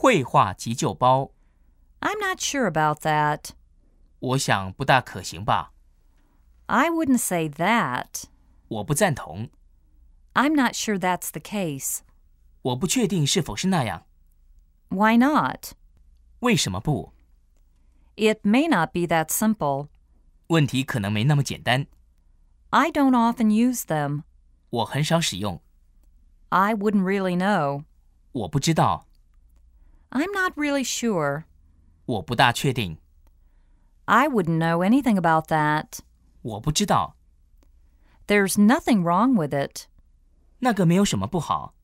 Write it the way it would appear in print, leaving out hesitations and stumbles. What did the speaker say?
绘画急救包。 I'm not sure about that. 我想不大可行吧。 I wouldn't say that. 我不赞同。 I'm not sure that's the case. 我不确定是否是那样。 Why not? 为什么不？ It may not be that simple. 问题可能没那么简单。 I don't often use them. 我很少使用。 I wouldn't really know. 我不知道。 I'm not really sure. 我不大确定。 I wouldn't know anything about that. 我不知道。 There's nothing wrong with it. 那个没有什么不好。